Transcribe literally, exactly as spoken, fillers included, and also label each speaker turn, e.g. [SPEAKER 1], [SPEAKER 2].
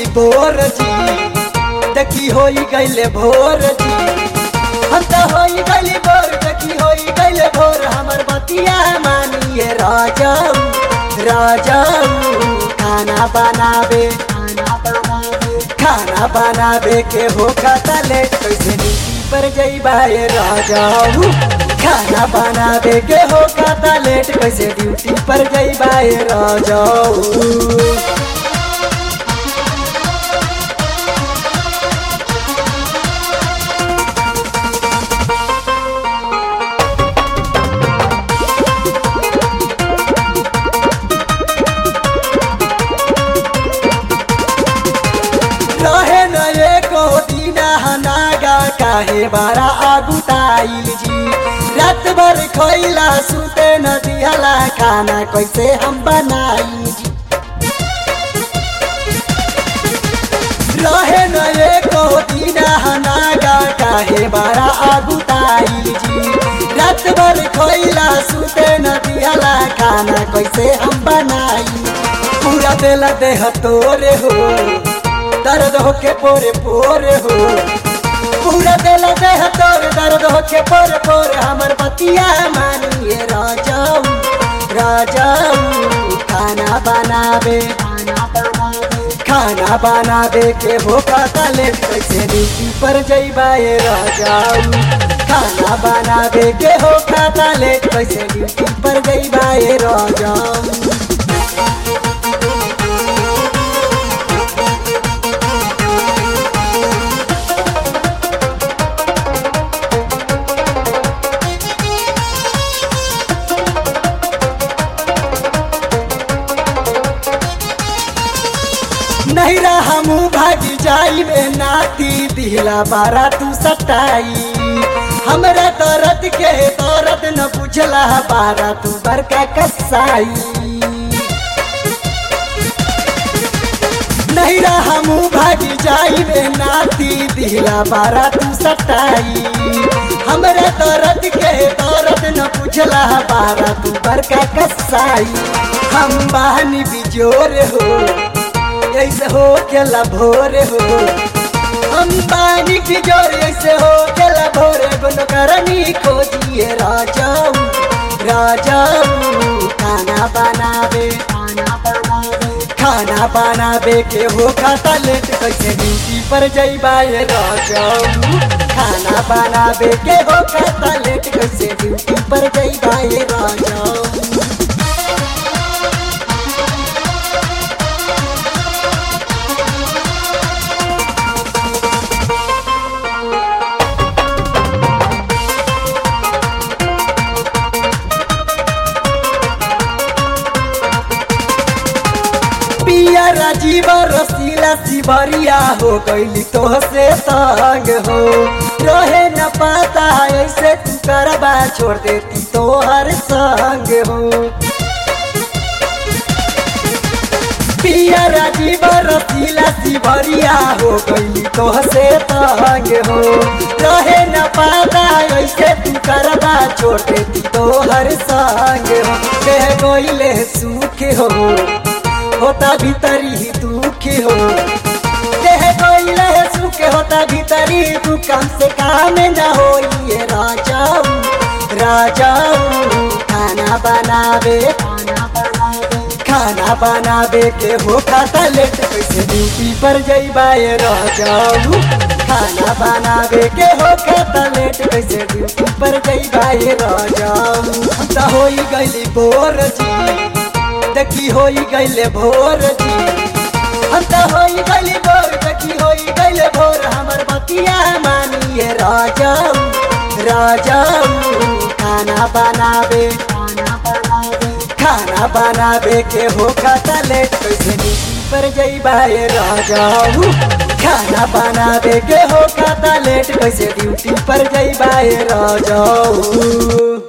[SPEAKER 1] बोर जी, देखी होई गईले भोर जी। हम तो होई गईली बोर, देखी होई गईले भोर। हमर बतिया मानिए राजाऊ राजाऊ। खाना बनावे खाना बनावे खाना बनावे के हो खाता लेट, कैसे ड्यूटी पर जइबाए राजाऊ। खाना बनावे के हो खाता लेट, कैसे ड्यूटी पर जइबाए राजाऊ। रहे न एको दीना हनागा, काहे बारा आगुताइल जी। रात भर खोइला सुते न दिहला, खाना कैसे हम बनाई जी। रहे न एको दीना हनागा, काहे बारा आगुताइल जी। रात भर खोइला सुते न दिहला, खाना कैसे हम बनाई। पूरा बेला देह तोरे हो, दर्द होके पोरे पोरे हो। पूरा दिल देह तोर दर्द होके पोरे पोरे। हमर बतिया मानिए राजाऊ राजाऊ। खाना बनावे खाना बनावे खाना बनावे के हो खाता लेट, कैसे ड्यूटी पर जइबाए राजाऊ। खाना बनावे के हो खाता लेट, कैसे ड्यूटी पर जइबाए राजाऊ। नहीं रहा मुँह भागी जाई में नाती, दिहला बारा तू सटाई। हमरा दर्द के दर्द न बुझला, बारा तू बड़का कसाई। नहीं रहा मुँह भागी जाई में नाती, दिहला बारा तू सटाई। हमरा दर्द के दर्द न बुझला, बारा तू बड़का कसाई। हम बहनी बिजोर हो, ऐसे हो केला भोर हो। हम पानी की जोर ऐसे हो केला भोर। गुनो करनी खोजिए राजाऊ राजाऊ। खाना बनावे खाना बनावे खाना बनावे के हो खाता लेट, कैसे ड्यूटी पर जइबाए राजाऊ। खाना बनावे के हो खाता लेट, कैसे ड्यूटी पर जइबाए राजाऊ। पिया राजीव रसीला सिबरिया, हो गईली तोहसे तंग हो। रहे न पाता ऐसे तू करबा, छोड़ देती तोहर संग हो। पिया राजीव रसीला सिबरिया, हो गईली तोहसे तंग हो। रहे न पाता ऐसे तू करबा, छोड़ देती तोहर संग हो। कह गईले सुख हो, होता भीतरी ही दुखी हो। देह कोइले सुख होता भीतरी तू, काम से काम न होइए राजाऊ राजाऊ। खाना बनावे खाना बनावे खाना बनावे के हो खाता लेट, कैसे ड्यूटी पर जइबाए राजाऊ। खाना बनावे के हो खाता लेट, कैसे ड्यूटी पर जइबाए राजाऊ। हम तो होई गईली बोर जी, देखी होई गईले भोर जी। हम तो होई गईली भोर, देखी होई गईले भोर। हमर बतिया मानिए राजाऊ राजाऊ। खाना बनावे खाना बनावे खाना बनावे के हो खाता लेट, कैसे ड्यूटी पर जइबाए राजाऊ। खाना बनावे के हो खाता लेट, कैसे ड्यूटी पर जइबाए राजाऊ।